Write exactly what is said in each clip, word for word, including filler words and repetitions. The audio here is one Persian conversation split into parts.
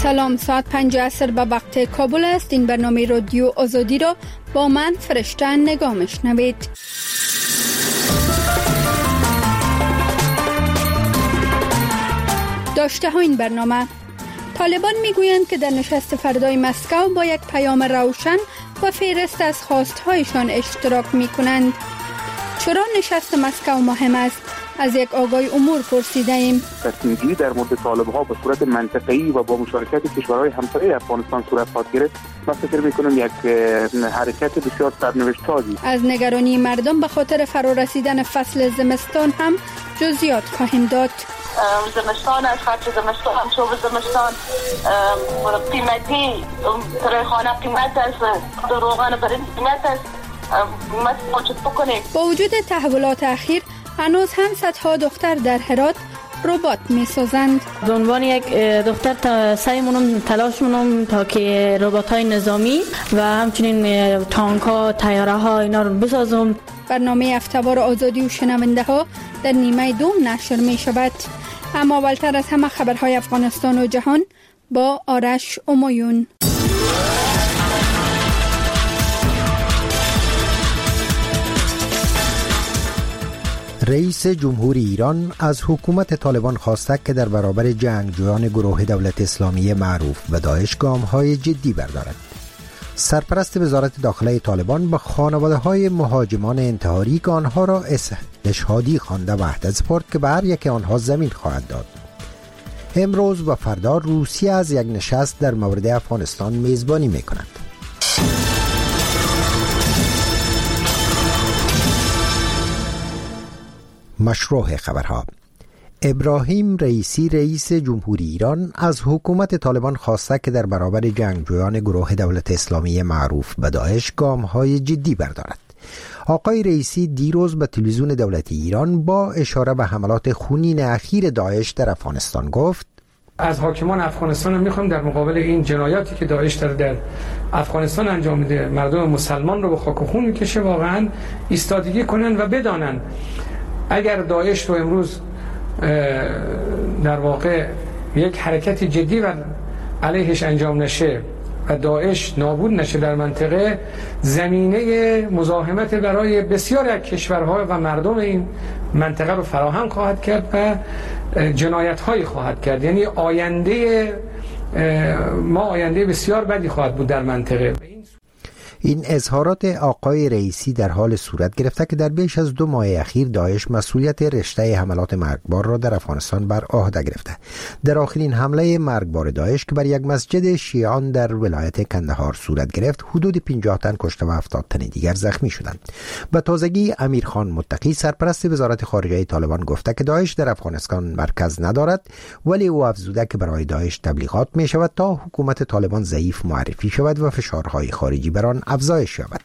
سلام، ساعت پنج عصر به وقت کابل است. این برنامه رادیو آزادی را با من فرشته نگاه میشنوید. داشته ها این برنامه: طالبان میگویند که در نشست فردای مسکو با یک پیام روشن و فهرست از خواستهایشان اشتراک میکنند. چرا نشست مسکو مهم است؟ از یک آگای امور پرسیده ایم. تصمیم‌گیری در مورد طالب‌ها به صورت منطقه‌ای و با مشارکت کشورهای همسایه افغانستان صورت خواهد گرفت. من فکر می‌کنم یک حرکت بسیار سرنوشت‌سازی. از نگرانی مردم به خاطر فرارسیدن فصل زمستان هم جزئیات خواهیم داد. زمستان از خرچ زمستان هم شوب زمستان قیمتی ترخانه قیمت است، روغن برین قیمت است. با وجود تحولات اخیر هنوز هم صدها دختر در هرات ربات می سازند. به عنوان یک دختر تا سعی مونم تلاش مونم تا که ربات های نظامی و همچنین تانک ها، طیاره ها اینا رو بسازم. برنامه افتوار آزادی و شنونده ها در نیمه دوم نشر می شود. اما اولتر از همه خبرهای افغانستان و جهان با آرش امایون. رئیس جمهور ایران از حکومت طالبان خواسته که در برابر جنگجویان گروه دولت اسلامی معروف به داعش گام‌های جدی بردارد. سرپرست وزارت داخله طالبان به خانواده‌های مهاجمان انتحاری که آنها را استشهادی خوانده وعده سپرد که به هر یک آنها زمین خواهد داد. امروز و فردا روسیه از یک نشست در مورد افغانستان میزبانی می‌کند. مشروع خبرها: ابراهیم رئیسی رئیس جمهوری ایران از حکومت طالبان خواسته که در برابر جنگجویان گروه دولت اسلامی معروف به داعش گام‌های جدی بردارد. آقای رئیسی دیروز به تلویزیون دولتی ایران با اشاره به حملات خونین اخیر داعش در افغانستان گفت: از حاکمان افغانستان میخوایم در مقابل این جنایاتی که داعش در, در افغانستان انجام میده، مردم مسلمان رو به خاک و خون میکشه، واقعا ایستادگی کنن و بدانن اگر داعش رو امروز در واقع یک حرکت جدی و علیهش انجام نشه و داعش نابود نشه در منطقه، زمینه مزاحمت برای بسیار از کشورها و مردم این منطقه رو فراهم خواهد کرد و جنایت‌هایی خواهد کرد. یعنی آینده ما آینده بسیار بدی خواهد بود در منطقه. این اظهارات آقای رئیسی در حال صورت گرفته که در بیش از دو ماه اخیر داعش مسئولیت رشته حملات مرگبار را در افغانستان بر عهده گرفته. در آخرین حمله مرگبار داعش که بر یک مسجد شیعان در ولایت کندهار صورت گرفت، حدود پنجاه تن کشته و هفتاد تن دیگر زخمی شدند. به تازگی امیرخان متقی سرپرست وزارت خارجه طالبان گفته که داعش در افغانستان مرکز ندارد، ولی او افزوده که برای داعش تبلیغات می شود تا حکومت طالبان ضعیف معرفی شود و فشارهای خارجی بر آن افزایش یابد.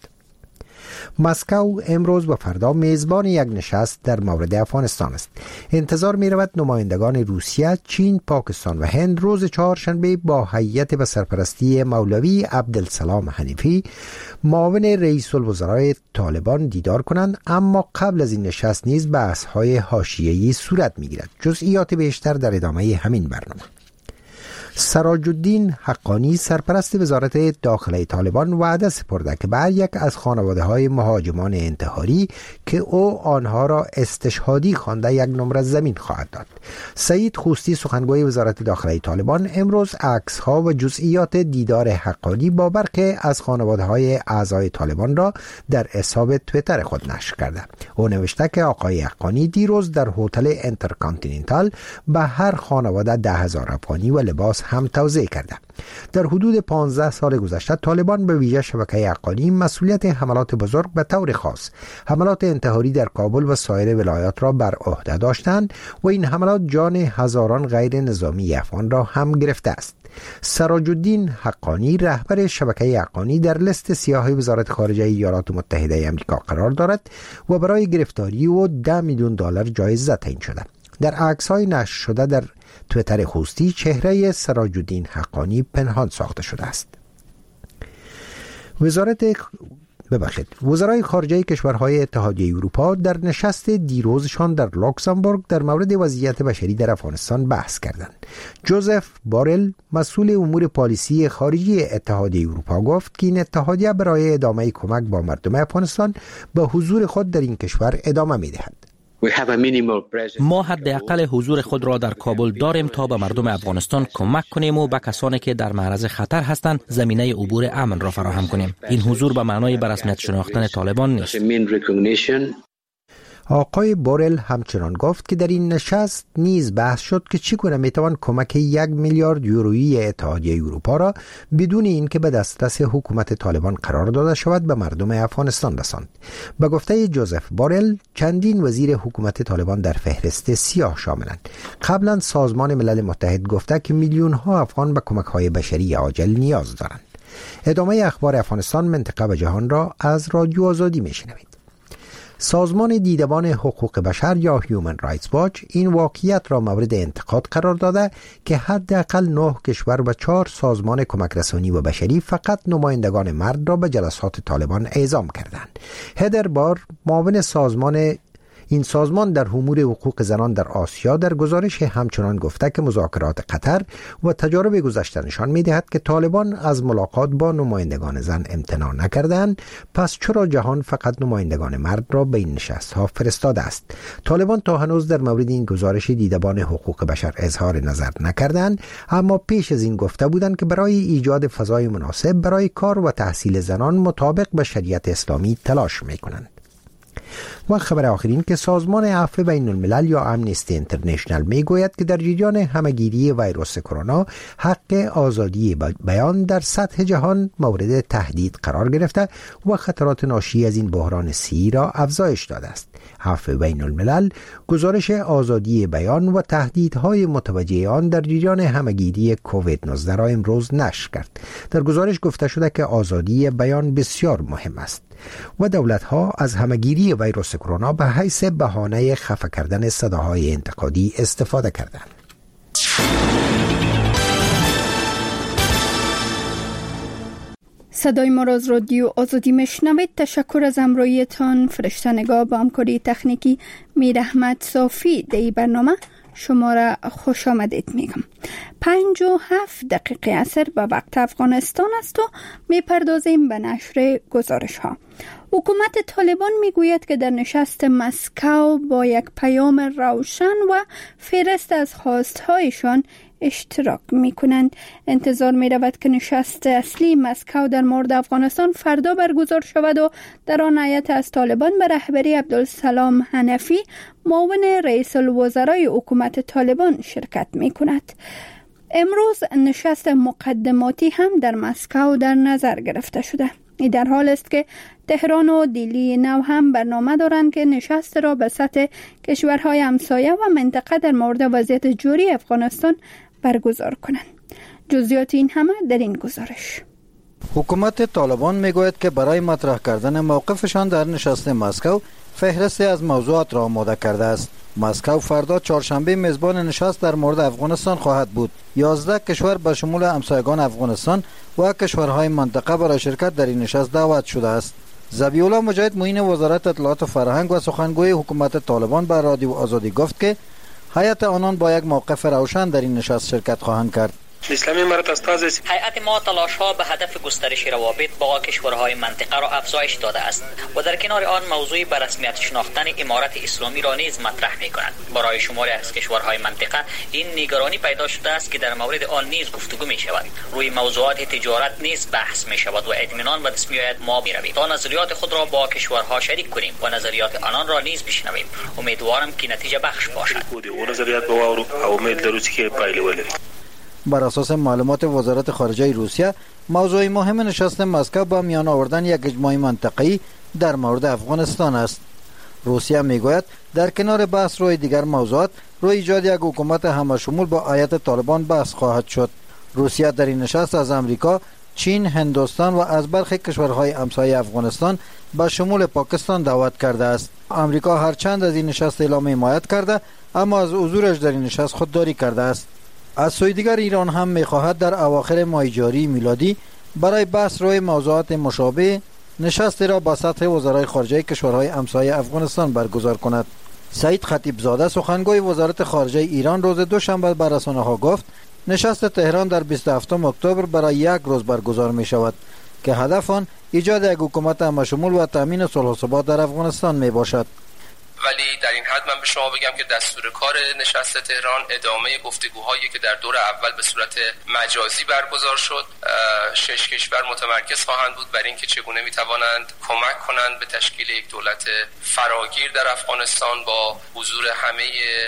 مسکو امروز و فردا میزبان یک نشست در مورد افغانستان است. انتظار می رود نمایندگان روسیه، چین، پاکستان و هند روز چهارشنبه با هیئت به سرپرستی مولوی عبدالسلام حنیفی، معاون رئیس الوزراء طالبان دیدار کنند، اما قبل از این نشست نیز بحث‌های حاشیه‌ای صورت می‌گیرد. جزئیات بیشتر در ادامه همین برنامه. سراج الدین حقانی سرپرست وزارت داخله طالبان وعده سپرده که بر یک از خانواده‌های مهاجمان انتحاری که او آنها را استشهادی خوانده یک نمره زمین خواهد داد. سعید خوستی سخنگوی وزارت داخله طالبان امروز عکس‌ها و جزئیات دیدار حقانی با برخی از خانواده‌های اعضای طالبان را در حساب توییتر خود نشر کرده. او نوشته که آقای حقانی دیروز در هتل انترکانتیننتال به هر خانواده ده هزار افغانی و لباس هم توزیع کرده. در حدود پانزده سال گذشته طالبان به ویژه شبکه حقانی مسئولیت حملات بزرگ به طور خاص حملات انتحاری در کابل و سایر ولایات را بر عهده داشتند و این حملات جان هزاران غیر نظامی افغان را هم گرفته است. سراج الدین حقانی رهبر شبکه حقانی در لیست سیاه وزارت خارجه ایالات متحده آمریکا قرار دارد و برای گرفتاری او ده میلیون دلار جایزه تعیین شده. در عکس‌های نشر شده در توییتر خوستی چهره سراج الدین حقانی پنهان ساخته شده است. وزارت ببخشید وزرای خارجه کشورهای اتحادیه اروپا در نشست دیروزشان در لوکزامبورگ در مورد وضعیت بشری در افغانستان بحث کردند. جوزف بارل مسئول امور پالیسی خارجی اتحادیه اروپا گفت که این اتحادیه برای ادامه کمک با مردم افغانستان به حضور خود در این کشور ادامه می‌دهد. ما حداقل حضور خود را در کابل داریم تا به مردم افغانستان کمک کنیم و به کسانی که در معرض خطر هستند زمینه عبور امن را فراهم کنیم. این حضور به معنای به رسمیت شناختن طالبان نیست. آقای بورل همچنان گفت که در این نشست نیز بحث شد که چگونه میتوان کمک یک میلیارد یورویی اتحادیه اروپا را بدون اینکه به دسترس حکومت طالبان قرار داده شود به مردم افغانستان رساند. به گفته جوزف بورل چندین وزیر حکومت طالبان در فهرست سیاه شاملند. قبلا سازمان ملل متحد گفته که میلیون ها افغان به کمک های بشری عاجل نیاز دارند. ادامه اخبار افغانستان، منطقه و جهان را از رادیو آزادی میشنوید. سازمان دیدبان حقوق بشر یا هیومن رایتس واچ این واقعیت را مورد انتقاد قرار داده که حداقل نه کشور و چهار سازمان کمک رسانی و بشری فقط نمایندگان مرد را به جلسات طالبان اعزام کردند. هدر بار، معاون سازمان این سازمان در امور حقوق زنان در آسیا، در گزارش همچنان گفته که مذاکرات قطر و تجارب گذشته نشان می‌دهد که طالبان از ملاقات با نمایندگان زن امتناع نکردند، پس چرا جهان فقط نمایندگان مرد را به این نشست‌ها فرستاده است؟ طالبان تا هنوز در مورد این گزارش دیدبان حقوق بشر اظهار نظر نکردند، اما پیش از این گفته بودند که برای ایجاد فضای مناسب برای کار و تحصیل زنان مطابق با شریعت اسلامی تلاش می‌کنند. و خبر آخرین که سازمان عفو بین الملل یا امنستی اینترنشنال می گوید که در جریان همهگیری ویروس کرونا حق آزادی بیان در سطح جهان مورد تهدید قرار گرفته و خطرات ناشی از این بحران صحی را افزایش داده است. عفو بین الملل گزارش آزادی بیان و تهدیدهای متوجه آن در جریان همهگیری کووید نوزده را امروز نشر کرد. در گزارش گفته شده که آزادی بیان بسیار مهم است و دولت‌ها از همهگیری ویروس کرونا به حیث بهانه خفه کردن صداهای انتقادی استفاده کردند. صدای ما را از رادیو آزادی میشنوید. تشکر از همراهیتان. فرشته نگاه با همکاری تکنیکی میر احمد صافی در این برنامه شما را خوش آمدید میگم. پنج و هفت دقیقه عصر به وقت افغانستان است و میپردازیم به نشر گزارش ها. حکومت طالبان میگوید که در نشست مسکو با یک پیام روشن و فهرست از خواستهایشان اشتراک می کنند. انتظار می رود که نشست اصلی مسکو در مورد افغانستان فردا برگزار شود و در آن هیئت از طالبان به رهبری عبدالسلام حنفی معاون رئیس الوزرای حکومت طالبان شرکت می کند. امروز نشست مقدماتی هم در مسکو در نظر گرفته شده. این در حال است که تهران و دیلی نو هم برنامه دارند که نشست را به سطح کشورهای همسایه و منطقه در مورد وضعیت جاری افغانستان برگزار کنند. جزئیات این همه در این گزارش. حکومت طالبان میگوید که برای مطرح کردن موقفشان در نشست مسکو فهرستی از موضوعات را آماده کرده است. مسکو فردا چهارشنبه میزبان نشست در مورد افغانستان خواهد بود. یازده کشور به شمول همسایگان افغانستان و کشورهای منطقه برای شرکت در این نشست دعوت شده است. ذبیح الله مجاهد معین وزارت اطلاعات و فرهنگ و سخنگوی حکومت طالبان به رادیو آزادی گفت که هیئت آنان با یک موقف روشن در این نشست شرکت خواهند کرد. اسلامی امارت استاد هیئت ما تلاش‌ها به هدف گسترش روابط با کشورهای منطقه را افزایش داده است و در کنار آن موضوع به رسمیت شناختن امارت اسلامی را نیز مطرح می‌کند. برای شماری از کشورهای منطقه این نگرانی پیدا شده است که در مورد آن نیز گفتگو می‌شود. روی موضوعات تجارت نیز بحث می‌شود و اطمینان به دست می‌آید ما می‌رویم تا نظریات خود را با کشورها شریک کنیم و نظریات آنان را نیز بشنویم. امیدوارم که نتیجه بخش باشد. نظریات بوارو او امید لرو که پایله ولري. بر اساس معلومات وزارت خارجه روسیه، موضوع مهم نشست مسکو با میان آوردن یک اجماع منطقه‌ای در مورد افغانستان است. روسیه میگوید در کنار بحث روی دیگر موضوعات، روی ایجاد یک حکومت همشمول با هیئت طالبان بحث خواهد شد. روسیه در این نشست از امریکا، چین، هندوستان و از برخی کشورهای همسایه افغانستان به شمول پاکستان دعوت کرده است. امریکا هرچند از این نشست اعلام حمایت کرده، اما از حضورش در این نشست خودداری کرده است. از سوی دیگر ایران هم می‌خواهد در اواخر ماه جاری میلادی برای بحث روی موضوعات مشابه نشستی را با سطح وزرای خارجه کشورهای همسایه افغانستان برگزار کند. سعید خطیبزاده سخنگوی وزارت خارجه ایران روز دوشنبه بر رسانه‌ها گفت نشست تهران در بیست و هفتم اکتبر برای یک روز برگزار می شود که هدف آن ایجاد یک حکومت همشمول و تامین صلح و ثبات در افغانستان می باشد. ولی در این حد من به شما بگم که دستور کار نشست تهران ادامه گفتگوهایی که در دور اول به صورت مجازی برگزار شد. شش کشور متمرکز خواهند بود بر اینکه چگونه میتوانند کمک کنند به تشکیل یک دولت فراگیر در افغانستان با حضور همه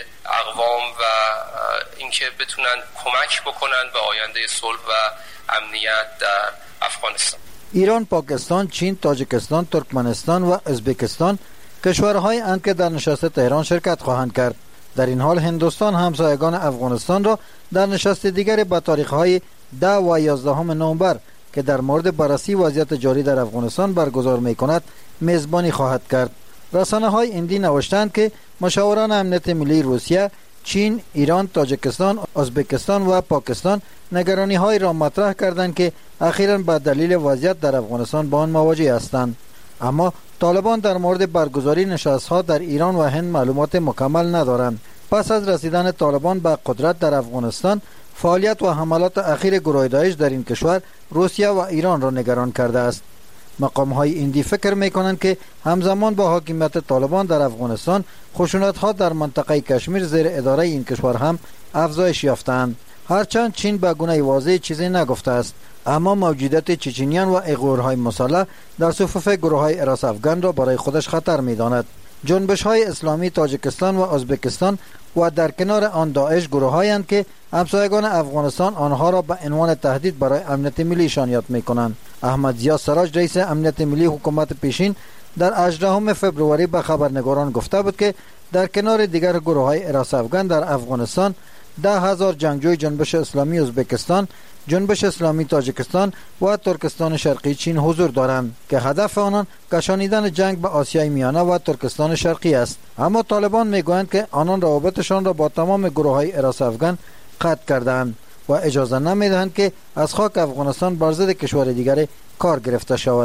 اقوام و اینکه بتونند کمک بکنند به آینده صلح و امنیت در افغانستان. ایران، پاکستان، چین، تاجیکستان، ترکمنستان و ازبکستان کشورهای اند که در نشست تهران شرکت خواهند کرد. در این حال هندوستان همسایگان افغانستان را در نشست دیگر با تاریخ‌های ده و یازده نوامبر که در مورد بررسی وضعیت جاری در افغانستان برگزار می‌کند میزبانی خواهد کرد. رسانه‌های هندی نوشتند که مشاوران امنیت ملی روسیه، چین، ایران، تاجیکستان، ازبکستان و پاکستان نگرانی‌های را مطرح کردند که اخیراً به دلیل وضعیت در افغانستان با آن مواجه هستند. اما طالبان در مورد برگزاری نشست‌ها در ایران و هند معلومات مکمل ندارند. پس از رسیدن طالبان به قدرت در افغانستان، فعالیت و حملات اخیر گروه داعش در این کشور روسیه و ایران را نگران کرده است. مقام‌های هندی فکر می‌کنند که همزمان با حاکمیت طالبان در افغانستان، خشونت‌ها در منطقه کشمیر زیر اداره این کشور هم افزایش یافته‌اند. هرچند چین به گونه واضح چیزی نگفته است، اما موجودیت چچنیان و ایغورهای مسلح در صفوف گروه‌های اراس افغان را برای خودش خطر می‌داند. جنبش‌های اسلامی تاجیکستان و ازبکستان و در کنار آن داعش گروه‌هایند که همسایگان افغانستان آنها را به عنوان تهدید برای امنیت ملیشان یاد می‌کنند. احمد ضیا سراج رئیس امنیت ملی حکومت پیشین در هجدهم فوریه به خبرنگاران گفته بود که در کنار دیگر گروه‌های اراس افغان در افغانستان ده هزار جنگجوی جنبش اسلامی ازبکستان، جنبش اسلامی تاجیکستان و ترکستان شرقی چین حضور دارند که هدف آنان کشانیدن جنگ به آسیای میانه و ترکستان شرقی است. اما طالبان میگویند که آنان روابطشان را با تمام گروه‌های اراس افغان قطع کردند و اجازه نمیدهند که از خاک افغانستان بر ضد کشور دیگر کار گرفته شود.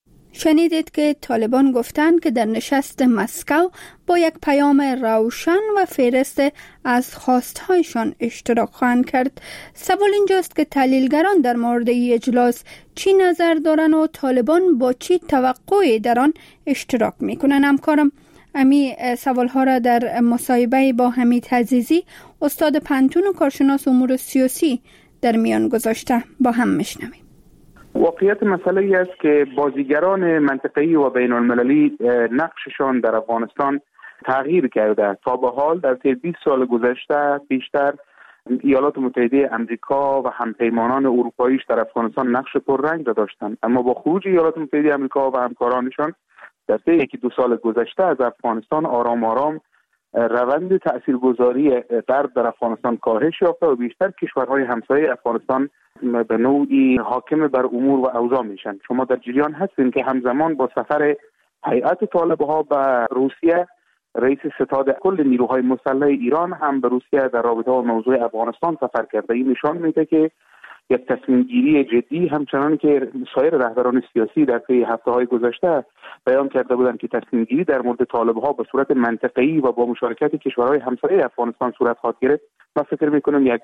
شنیدید که طالبان گفتند که در نشست مسکو با یک پیام روشن و فهرست از خواستهایشان اشتراک خواهند کرد. سوال اینجاست که تحلیلگران در مورد این اجلاس چی نظر دارند و طالبان با چی توقعی در آن اشتراک میکنند؟ همکارم امی سوالها را در مصاحبه با حمید عزیزی، استاد پنتون و کارشناس امور سیاسی در میان گذاشته. با هم میشنویم. واقعیت مسئله ای است که بازیگران منطقه‌ای و بین المللی نقششان در افغانستان تغییر کرده. تا به حال در طی بیست سال گذشته بیشتر ایالات متحده آمریکا و همپیمانان اروپاییش در افغانستان نقش پررنگ داشتند، اما با خروج ایالات متحده آمریکا و همکارانشان در طی یکی دو سال گذشته از افغانستان آرام آرام روند تاثیرگذاری غرب در افغانستان کاهش یافته و بیشتر کشورهای همسایه افغانستان به نوعی حاکم بر امور و اوضاع میشن. شما در جریان هستین که همزمان با سفر هیئت طالبها به روسیه، رئیس ستاد کل نیروهای مسلح ایران هم به روسیه در رابطه با موضوع افغانستان سفر کرده. این نشان میده که یک تصمیم گیری جدی، همچنان که سایر رهبران سیاسی در طی هفته‌های گذشته بیان کرده بودند که تصمیم گیری در مورد طالبها به صورت منطقه‌ای و با مشارکت کشورهای همسایه افغانستان صورت خواهد گرفت. من فکر می‌کنم یک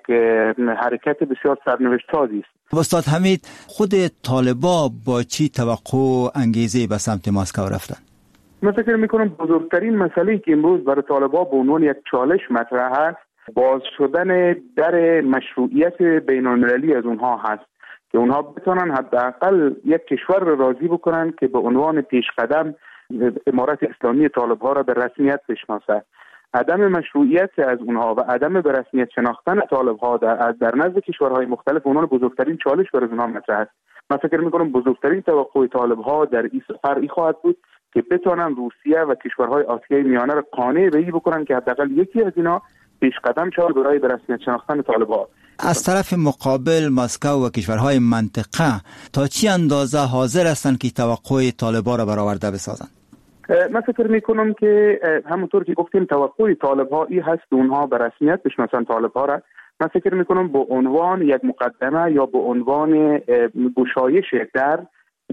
حرکت بسیار سرنوشت سازی است. استاد حمید، خود طالبا با چی توقع و انگیزه به سمت مسکو رفتن؟ من فکر می‌کنم بزرگترین مسئله‌ای که امروز برای طالبا به عنوان یک چالش مطرح است، باز شدن در مشروعیت بین المللی از اونها هست که اونها بتونن حداقل یک کشور را راضی بکنن که به عنوان پیشقدم امارت اسلامی طالبها را به رسمیت بشناسه. عدم مشروعیت از اونها و عدم به رسمیت شناختن طالبها در, در نزد کشورهای مختلف اونها بزرگترین چالش برای اونها مطرح است. من فکر میکنم بزرگترین توقع طالبها در این سفر این خواهد بود که بتونن روسیه و کشورهای آسیای میانه را قانع به این بکنن که حداقل یکی از اینا پیش قدم شود برای به رسمیت شناختن طالبها. از طرف مقابل مسکو و کشورهای منطقه تا چی اندازه حاضر هستند که توقع طالبها را برآورده بسازند؟ من فکر میکنم که همونطور که گفتیم توقع طالبها این هست که اونها به رسمیت بشناسن طالبها را. من فکر میکنم به عنوان یک مقدمه یا به عنوان گشایش در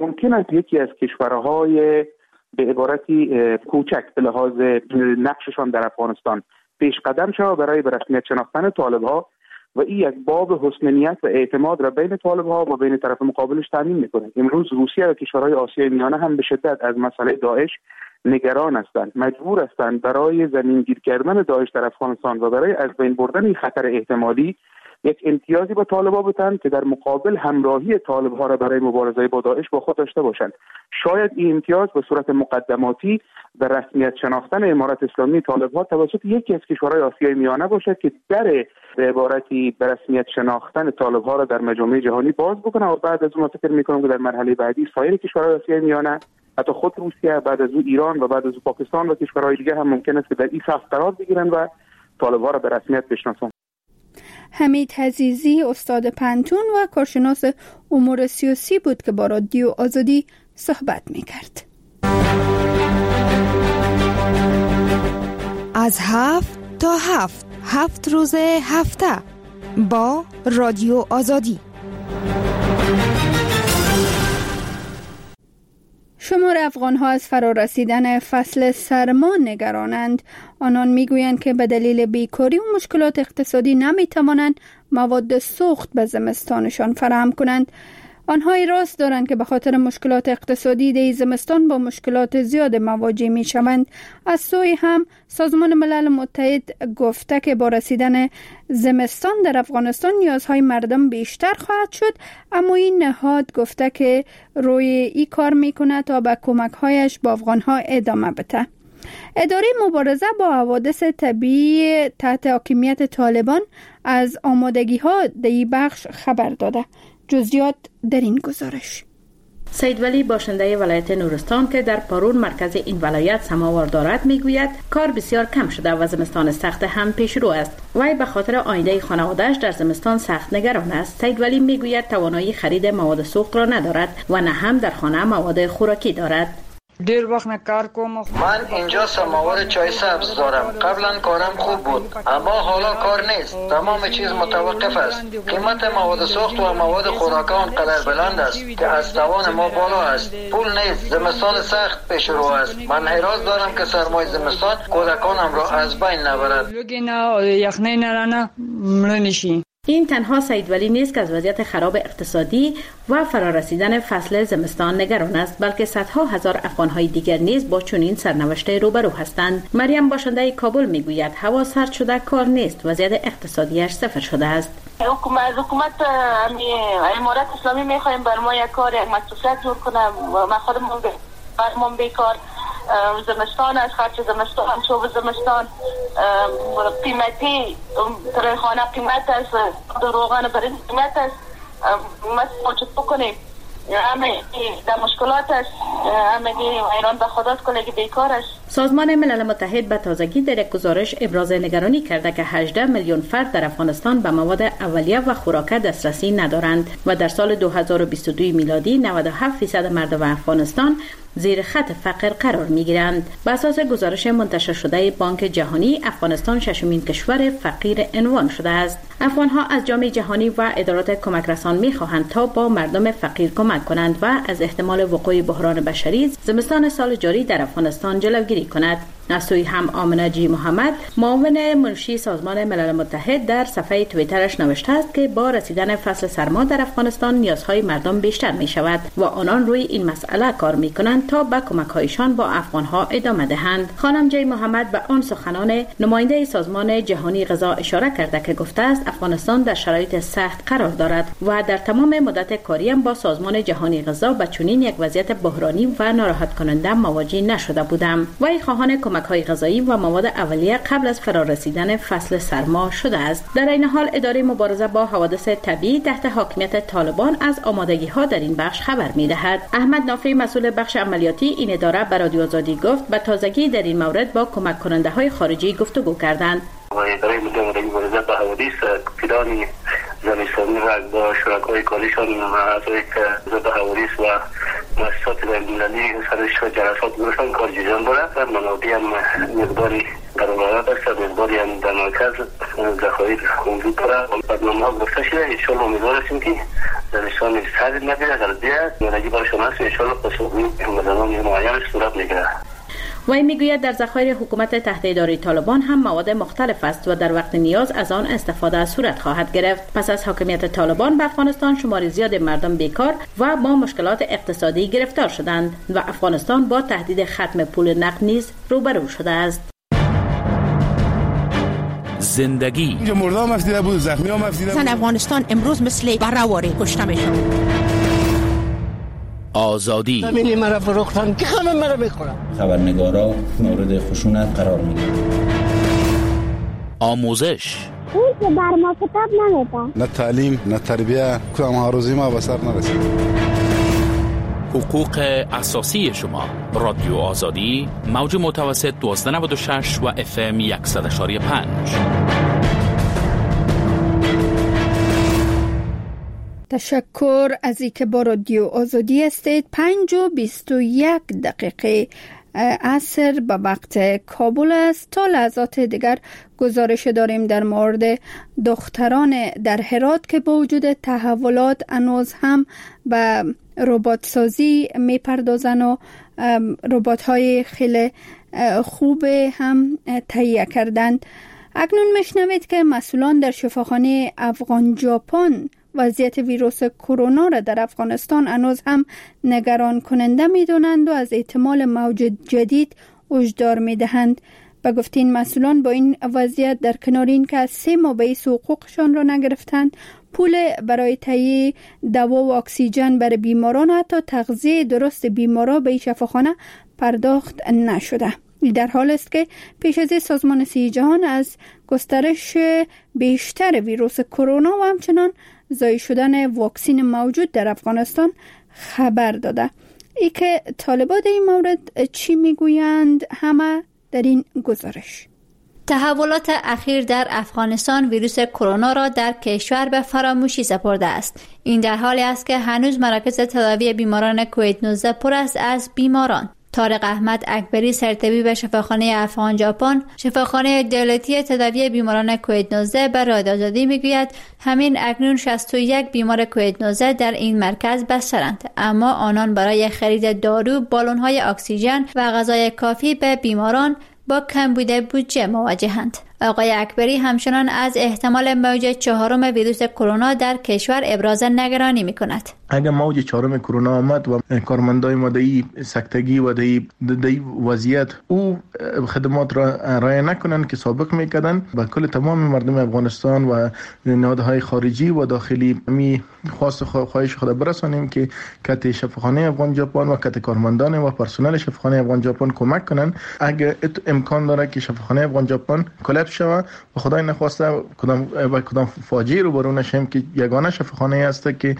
ممکن است یکی از کشورهای به عبارتی کوچک به لحاظ نقششان در افغانستان پیش قدم شود برای به رسمیت شناختن طالب‌ها و این یک باب حسن نیت و اعتماد را بین طالب‌ها و بین طرف مقابلش تامین می‌کند. امروز روسیه و کشورهای آسیای میانه هم به شدت از مسئله داعش نگران هستند، مجبور هستند برای زمینگیر کردن داعش در افغانستان و برای از بین بردن خطر احتمالی یک امتیازی با طالب‌ها بتن که در مقابل همراهی طالب‌ها را برای مبارزه با داعش با خود داشته باشند. شاید این امتیاز به صورت مقدماتی در رسمیت شناختن امارت اسلامی طالب‌ها توسط یکی از کشورهای آسیای میانه باشد که در به عبارتی به رسمیت شناختن طالب‌ها را در مجامع جهانی باز بکنه و بعد از اون فکر می‌کنم که در مرحله بعدی سایر کشورهای آسیای میانه، حتی خود روسیه، بعد از اون ایران و بعد از اون پاکستان و کشورهای دیگه هم ممکن است که در این صف قرار بگیرن و طالب‌ها را به رسمیت بشناسند. حمید عزیزی استاد پنتون و کارشناس امور سیاسی بود که با رادیو آزادی صحبت می‌کرد. از هفت تا هفت هفت روز هفته با رادیو آزادی. شمار افغان‌ها از فرارسیدن فصل سرما نگرانند. آنان میگویند که به دلیل بیکاری و مشکلات اقتصادی نمیتوانند مواد سوخت به زمستانشان فراهم کنند. آنها راست دارند که به خاطر مشکلات اقتصادی در زمستان با مشکلات زیاد مواجه می شوند. از سوی هم سازمان ملل متحد گفته که با رسیدن زمستان در افغانستان نیازهای مردم بیشتر خواهد شد، اما این نهاد گفته که روی این کار می کند تا به کمکهایش با افغانها ادامه بده. اداره مبارزه با حوادث طبیعی تحت حاکمیت طالبان از آمادگی ها در این بخش خبر داده. جزئیات در این گزارش. سید ولی باشنده ولایت نورستان که در پارون مرکز این ولایت سماور دارد میگوید کار بسیار کم شده و زمستان سخت هم پیش رو است. وی به خاطر آینده خانواده‌اش در زمستان سخت نگران است. سید ولی میگوید توانایی خرید مواد سوخت را ندارد و نه هم در خانه مواد خوراکی دارد. دیر وقت کار کوم. من اینجا سماور چای سبز دارم. قبلا کارم خوب بود اما حالا کار نیست. تمام چیز متوقف است. قیمت مواد سوخت و مواد خوراکی آنقدر بلند است که از توان ما بالا است. پول نیست. زمستان سخت پیش رو است. من حراس دارم که سرمای زمستان کودکانم را از بین نبرد. لگینا یخنی نرانه مړنشي. این تنها سید ولی نیست که از وضعیت خراب اقتصادی و فرارسیدن فصل زمستان نگران است، بلکه صدها هزار افغان‌های دیگر نیز با چنین سرنوشت روبرو هستند. مریم باشنده کابل میگوید هوا سرد شده، کار نیست، وضعیت اقتصادیش صفر شده است. حکومت حکومت امارت اسلامی میخوایم بر ما یک کار یک مسئولیت جور کنه و ما خودمون برمون بیکار زمستان است، خرچ زمستان، چوب زمستان قیمتی تر خانه قیمت است، روغن برنج قیمت است. ما چه بکنیم؟ همه در مشکلات است، همه ایران به خودت کنه که بیکار است. سازمان ملل متحد به تازگی در یک گزارش ابراز نگرانی کرده که هجده میلیون فرد در افغانستان به مواد اولیه و خوراک دسترسی ندارند و در سال دو هزار و بیست و دو میلادی نود و هفت درصد مردم افغانستان زیر خط فقر قرار می‌گیرند. بر اساس گزارش منتشر شده بانک جهانی، افغانستان ششمین کشور فقیر عنوان شده است. افغان‌ها از جامعه جهانی و ادارات کمک رسان می‌خواهند تا با مردم فقیر کمک کنند و از احتمال وقوع بحران بشری زمستان سال جاری در افغانستان جلوگیری کند. از سوی هم آمنه جی محمد، معاون منشی سازمان ملل متحد، در صفحه توییترش نوشته است که با رسیدن فصل سرما در افغانستان نیازهای مردم بیشتر می شود و آنان روی این مسئله کار می کنند تا به کمک‌هایشان با افغان‌ها ادامه دهند. خانم جی محمد به آن سخنان نماینده سازمان جهانی غذا اشاره کرده که گفته است افغانستان در شرایط سخت قرار دارد و در تمام مدت کاریم با سازمان جهانی غذا به چنین یک وضعیت بحرانی و ناراحت کننده مواجه نشده بودم. وی خواهان کمک‌های غذایی و مواد اولیه قبل از فرارسیدن فصل سرما شده است. در این حال اداره مبارزه با حوادث طبیعی تحت حاکمیت طالبان از آمادگی‌ها در این بخش خبر می‌دهد. احمد نافی، مسئول بخش عملیاتی این اداره، به رادیو آزادی گفت به تازگی در این مورد با کمک کننده‌های خارجی گفتگو کردند. و اداره مبارزه با حوادث پیران زمستانی را با شرکای کالیشان و اعضای که ضد حوادث و مؤسسات بین‌المللی سرش و جلسات گرفتن کار جریان داره و منابع هم مقداری در ولایت است، مقداری هم در مرکز ذخایر وجود داره. برنامه ها گفته شده، انشالله امیدوار هستیم که در شان صد نبیره اگر بیاد مراجعه برشان هست، انشالله پاسخگویی مدنان معینش صورت میگیره. وی میگوید در ذخایر حکومت تحت اداره طالبان هم مواد مختلف است و در وقت نیاز از آن استفاده صورت خواهد گرفت. پس از حاکمیت طالبان به افغانستان شمار زیاد مردم بیکار و با مشکلات اقتصادی گرفتار شدند و افغانستان با تهدید ختم پول نقد نیز روبرو شده است. زندگی اینجا مردم مفیده بود، زخمی ها مفیده بود. زن افغانستان امروز مثل براواری کشته میشن. آزادی همینی مرا فروختن که همه مرا میخورن. خبرنگارا مورد خشونت قرار میگیرن. آموزش اون که بر ما کتاب نمیده. نه تعلیم نه تربیه، کدام هاروزی ما به سر نرسید. حقوق اساسی شما. رادیو آزادی، موج متوسط دوازده نود و شش و اف ام صد و یک و پنج. تشکر از اینکه با رادیو آزادی هستید. پنج و بیست و یک دقیقه عصر به وقت کابل است. تا لحظات دیگر گزارش داریم در مورد دختران در هرات که با وجود تحولات هنوز هم به ربات سازی می پردازن و ربات های خیلی خوب هم تهیه کردند. اکنون میشنوید که مسئولان در شفاخانه افغان ژاپن وضعیت ویروس کرونا را در افغانستان هنوز هم نگران کننده می‌دانند و از احتمال موج جدید هشدار می‌دهند. به گفته این مسئولان با این وضعیت در کنار این که از سه ماه بیس حقوقشان را نگرفتند، پول برای تهیه دوا و اکسیژن برای بیماران و حتی تغذیه درست بیماران به شفاخانه پرداخت نشده. در حال است که پیش از سازمان صحت جهان از گسترش بیشتر ویروس کرونا و همچنان ضایع شدن واکسن موجود در افغانستان خبر داده. ای که طالبان در این مورد چی میگویند همه در این گزارش. تحولات اخیر در افغانستان ویروس کرونا را در کشور به فراموشی سپرده است. این در حالی است که هنوز مراکز تداوی بیماران کووید نوزده پر است از بیماران. طارق احمد اکبری سرطبیب شفاخانه افغان ژاپن، شفاخانه دولتی تداوی بیماران کووید نوزده به رادیو آزادی میگوید همین اکنون شصت و یک بیمار کووید نوزده در این مرکز بسترند، اما آنان برای خرید دارو، بالون‌های اکسیژن و غذای کافی به بیماران با کمبود بودجه مواجهند. آقای اکبری همچنان از احتمال موج چهارم ویروس کرونا در کشور ابراز نگرانی می‌کند. اگر موج چهارم کرونا آمد و کارمندای ما دایی سکتگی و دایی دایی وضعیت او خدمات را ارائه نکنند که سابق میکردن، به کل تمام مردم افغانستان و نهادهای خارجی و داخلی می خواست خواهش خود برسانیم که کت شفاخانه افغان ژاپن و کت کارمندان و پرسنل شفاخانه افغان ژاپن کمک کنند. اگر امکان داره که شفاخانه افغان ژاپن کلاپس شود و خدای نخواسته کدام و کدام فاجعه رو برون نشیم که یگانه شفاخانه است که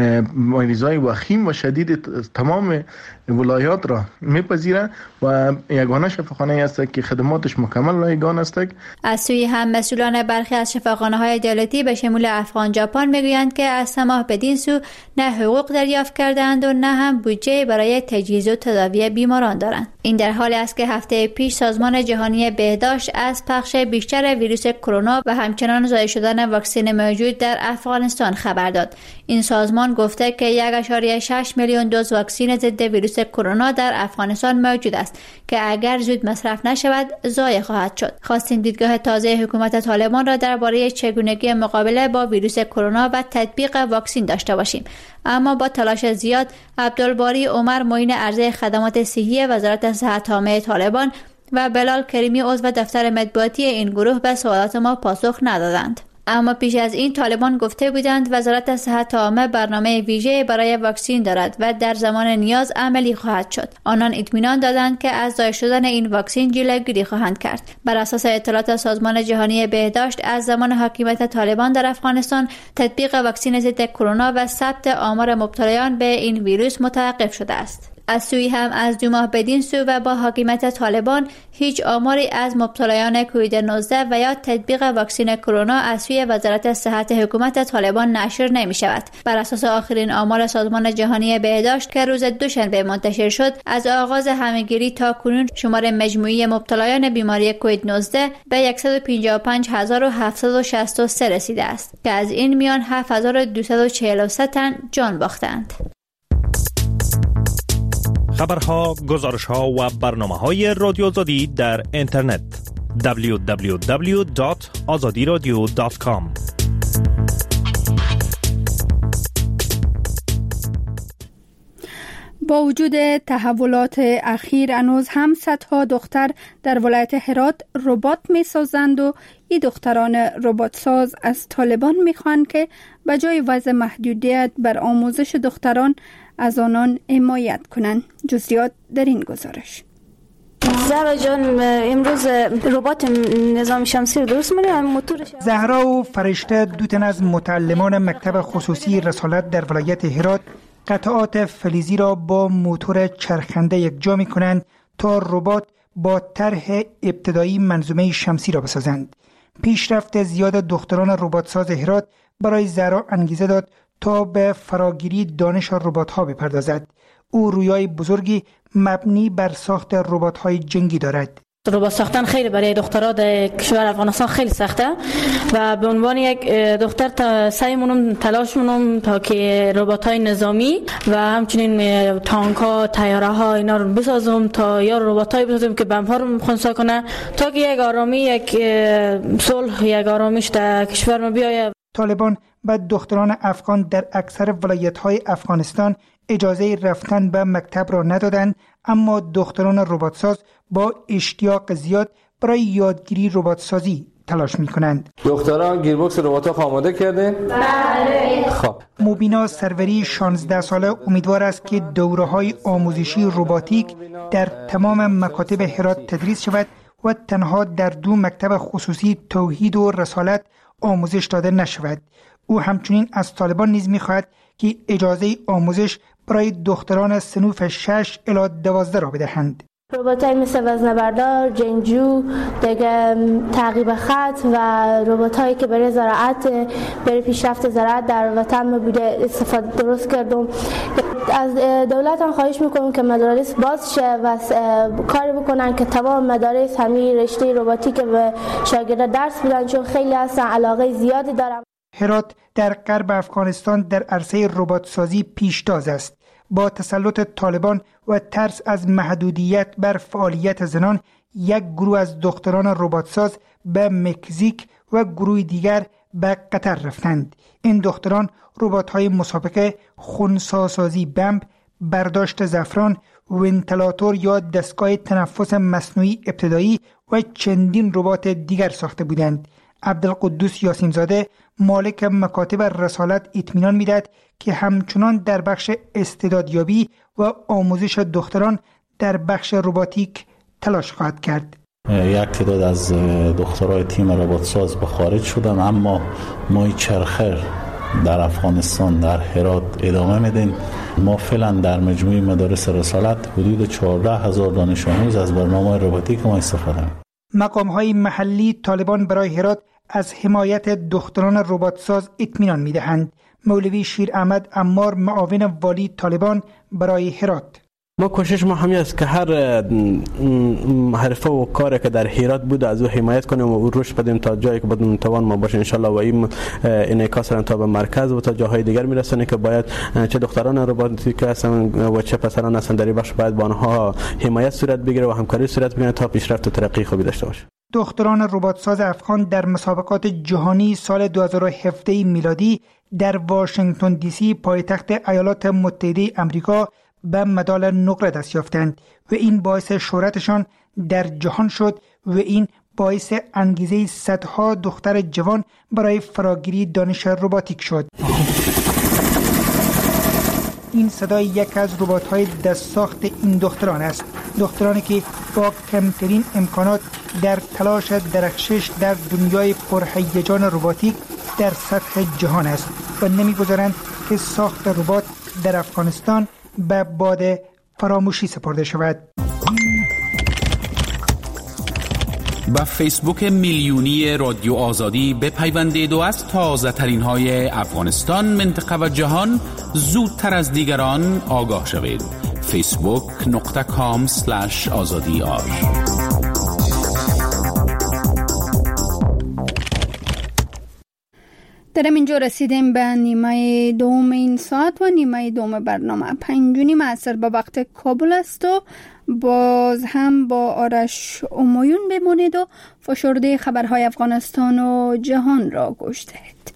مریضای وخیم و شدید تمام ولایات را میپذیره و یگانه شفاخانه است که خدماتش مکمل رایگان است. از سوی هم مسئولان برخی از شفاخانه‌های دولتی به شمول افغان ژاپن میگویند که از سماح بدین سو نه حقوق دریافت کردند و نه هم بودجه برای تجهیز و تداوی بیماران دارند. این در حالی است که هفته پیش سازمان جهانی بهداشت از پخش بیشتر ویروس کرونا و همچنان ضایع شدن واکسن موجود در افغانستان خبر داد. این سازمان گفته که یک و شش میلیون دوز واکسن ضد ویروس کرونا در افغانستان موجود است که اگر زود مصرف نشود ضایع خواهد شد. خواستیم دیدگاه تازه حکومت طالبان را درباره چگونگی مقابله با ویروس کرونا و تطبیق واکسن داشته باشیم، اما با تلاش زیاد عبدالباری عمر معین عرضه خدمات صحی وزارت صحت عامه طالبان و بلال کریمی عضو دفتر مطبوعاتی این گروه به سوالات ما پاسخ ندادند. اما پیش از این طالبان گفته بودند وزارت صحت عامه برنامه ویژه برای واکسن دارد و در زمان نیاز عملی خواهد شد. آنان اطمینان دادند که از ضایع شدن این واکسن جلوگیری خواهند کرد. بر اساس اطلاعات سازمان جهانی بهداشت از زمان حاکمیت طالبان در افغانستان تطبیق واکسن ضد کرونا و ثبت آمار مبتلایان به این ویروس متوقف شده است. از سوی هم از دو ماه بدین سو و با حاکمیت طالبان هیچ آماری از مبتلایان کووید نوزده و یا تطبیق واکسن کرونا از سوی وزارت صحت حکومت طالبان نشر نمی شود. بر اساس آخرین آمار سازمان جهانی بهداشت که روز دوشنبه منتشر شد، از آغاز همهگیری تا کنون شمار مجموعی مبتلایان بیماری کووید نوزده به صد و پنجاه و پنج هزار و هفتصد و شصت و سه رسیده است که از این میان هفت هزار و دویست و چهل و سه تن جان باختند. خبرها، گزارشها و برنامه‌های رادیو آزادی در اینترنت دبلیو دبلیو دبلیو دات آزادی رادیو دات کام. با وجود تحولات اخیر هنوز هم صدها دختر در ولایت هرات ربات می سازند و این دختران ربات ساز از طالبان می خوان که به جای وضع محدودیت بر آموزش دختران از آنان حمایت کنند. جزئیات در این گزارش. زهرا جان، امروز ربات نظام شمسی رو درست می‌کنه. موتورش زهرا و فرشته دو تن از متعلمان مکتب خصوصی رسالت در ولایت هرات قطعات فلزی را با موتور چرخنده یکجا می‌کنند تا ربات با طرح ابتدایی منظومه شمسی را بسازند. پیشرفت زیاد دختران رباتساز هرات برای زهرا انگیزه داد تا به فراگیری دانش ربات‌ها بپردازد. او رویای بزرگی مبنی بر ساخت ربات‌های جنگی دارد. ربات ساختن خیلی برای دخترها در کشور افغانستان خیلی سخته و به عنوان یک دختر تا سعیمونم تلاشمونم تا که ربات‌های نظامی و همچنین تانک‌ها، طیاره‌ها اینا رو بسازم تا یا ربات‌های بسازم که بمب‌ها رو خنثی کنه تا که یک آرامی، یک صلح، یک آرامش در کشور ما بیاید. طالبان به دختران افغان در اکثر ولایت‌های افغانستان اجازه رفتن به مکتب را ندادند، اما دختران رباتساز با اشتیاق زیاد برای یادگیری رباتسازی تلاش می‌کنند. دختران گیربکس ربات‌ها آماده کرده؟ بله. خب. مبینا سروری شانزده ساله امیدوار است که دوره‌های آموزشی رباتیک در تمام مکاتب هرات تدریس شود و تنها در دو مکتب خصوصی توحید و رسالت آموزش داده نشود. او همچنین از طالبان نیز می‌خواهد که اجازه آموزش برای دختران صنوف شش الی دوازده را بدهند. ربات‌های مثل وزنه‌بردار، جنگجو، دیگه تعقیب خط و ربات‌هایی که برای زراعت، برای پیشرفت زراعت در وطن بوده استفاده درست کردم. از دولت هم خواهش میکنم که مدارس باز شه و کاری بکنن که تمام مدارس همین رشته رباتیک به شاگرد درس بدن، چون خیلی هستن علاقه زیادی دارن. هرات در غرب افغانستان در عرصه رباتسازی پیشتاز است. با تسلط طالبان و ترس از محدودیت بر فعالیت زنان، یک گروه از دختران رباتساز به مکزیک و گروه دیگر به قطر رفتند. این دختران ربات‌های مسابقه، خنثی‌سازی بمب، برداشت زعفران، ونتیلاتور یا دستگاه تنفس مصنوعی ابتدایی و چندین ربات دیگر ساخته بودند. عبدالقدوس یاسین زاده مالک مکاتب رسالت اطمینان می‌دهد که همچنان در بخش استعدادیابی و آموزش دختران در بخش رباتیک تلاش خواهد کرد. یک تعداد از دخترای تیم رباتساز به خارج شدن، اما ما چرخه در افغانستان در هرات ادامه میدیم. ما فعلا در مجموعه مدارس رسالت حدود چهارده هزار دانش آموز از برنامه رباتیک ما استفاده می‌کنیم. مقام‌های محلی طالبان برای هرات از حمایت دختران رباتساز اطمینان می‌دهند. مولوی شیر احمد عمار، معاون والی طالبان برای هرات: ما کوشش ما همین است که هر حرفه و کاری که در هرات بود از او حمایت کنیم و او روش بدیم تا جایی که بدون توان ما باشه ان شاء الله، و این انعکاس تا به مرکز و تا جاهای دیگر میرسونه که باید چه دختران رباتیک هستن و چه پسران هستن در این بخش باید با آنها حمایت صورت بگیره و همکاری صورت بگیره تا پیشرفت و ترقی خوبی داشته باشه. دختران رباتساز افغان در مسابقات جهانی سال دو هزار و هفده میلادی در واشنگتن دی سی پایتخت ایالات متحده آمریکا به مدال نقره دست یافتند و این باعث شهرتشان در جهان شد و این باعث انگیزه صدها دختر جوان برای فراگیری دانش رباتیک شد. این صدای یک از ربات‌های دست ساخت این دختران است. دخترانی که با کمترین امکانات در تلاش درخشش در دنیای پرهیجان رباتیک در سطح جهان است و نمی‌گذارند که ساخت ربات در افغانستان به باد فراموشی سپرده شود. با فیسبوک میلیونی رادیو آزادی بپیوندید و از تازه ترین های افغانستان، منطقه و جهان زودتر از دیگران آگاه شوید. فیسبوک نقطه کام سلش آزادی آر. در اینجا رسیدیم به نیمه دوم این ساعت و نیمه دوم برنامه. پنج و نیم عصر به وقت کابل است و باز هم با آرش امایون بمانید و فشرده خبرهای افغانستان و جهان را گوش دهید.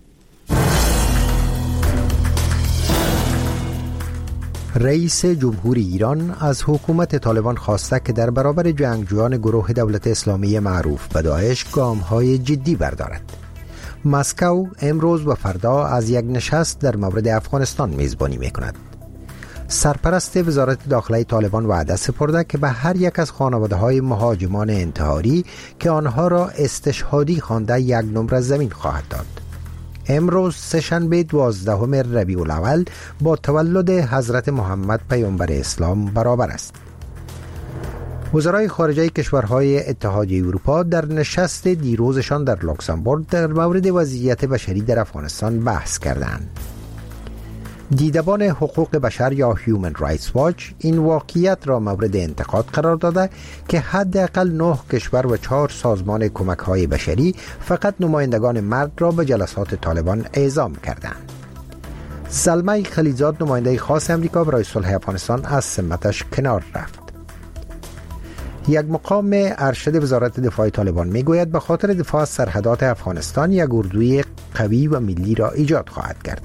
رئیس جمهور ایران از حکومت طالبان خواسته که در برابر جنگجویان گروه دولت اسلامی معروف به داعش گام‌های جدی بردارد. مسکو امروز و فردا از یک نشست در مورد افغانستان میزبانی میکند. سرپرست وزارت داخله طالبان وعده سپرده که به هر یک از خانواده‌های مهاجمان انتحاری که آنها را استشهادی خوانده یک نمره زمین خواهد داد. امروز سه‌شنبه دوازدهم ربیع الاول با تولد حضرت محمد پیامبر اسلام برابر است. وزرای خارجه کشورهای اتحادیه اروپا در نشست دیروزشان در لوکزامبورگ در مورد وضعیت بشری در افغانستان بحث کردند. دیدبان حقوق بشر یا هیومن رایتس واچ این واقعیت را مورد انتقاد قرار داده که حداقل نه کشور و چهار سازمان کمک‌های بشری فقط نمایندگان مرد را به جلسات طالبان اعزام کردند. زلمه خلیلزاد نماینده خاص امریکا برای صلح افغانستان از سمتش کنار رفت. یک مقام ارشد وزارت دفاع طالبان میگوید به خاطر دفاع از سرحدات افغانستان یک اردوی قوی و ملی را ایجاد خواهد کرد.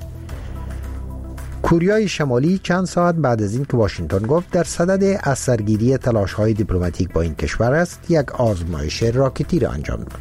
کوریای شمالی چند ساعت بعد از این که واشنگتن گفت در صدد اثرگیری تلاش‌های دیپلماتیک با این کشور است، یک آزمایش راکتی را انجام داد.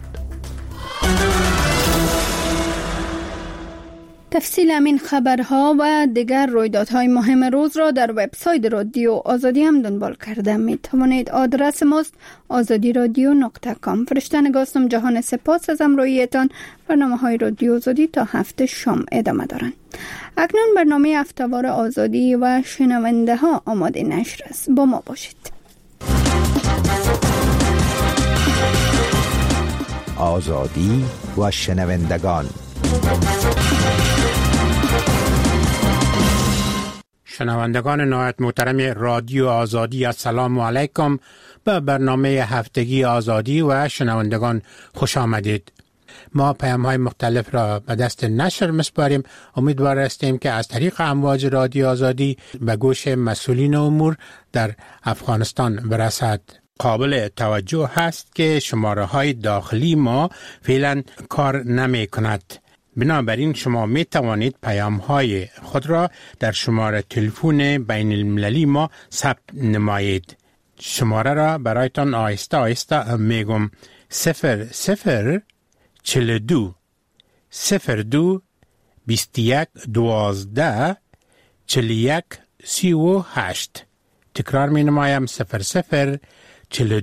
تفصیل همین خبرها و دیگر رویدادهای مهم روز را در وبسایت رادیو آزادی هم دنبال کرده می توانید. آدرس ماست آزادی رادیو نقطه کام. فرشته نگاستم جهان سپاس از همراهیتان. برنامه های رادیو آزادی تا هفته شام ادامه دارند. اکنون برنامه هفته‌وار آزادی و شنونده ها آماده نشر است. با ما باشید. آزادی و شنوندگان. شنوندگان نهایت محترم رادیو آزادی، السلام علیکم. به برنامه هفتگی آزادی و شنوندگان خوش آمدید. ما پیام های مختلف را به دست نشر مسپاریم. امیدوار هستیم که از طریق امواج رادیو آزادی به گوش مسئولین امور در افغانستان برسد. قابل توجه هست که شماره های داخلی ما فعلا کار نمی کند. بنابراین شما می توانید پیام های خود را در شماره تلفن بین المللی ما ثبت نمایید. شماره را برایتان آهسته آهسته می گم. صفر صفر چل دو صفر دو بیست یک دوازده چل یک سی و هشت. تکرار می نمایم. صفر صفر چل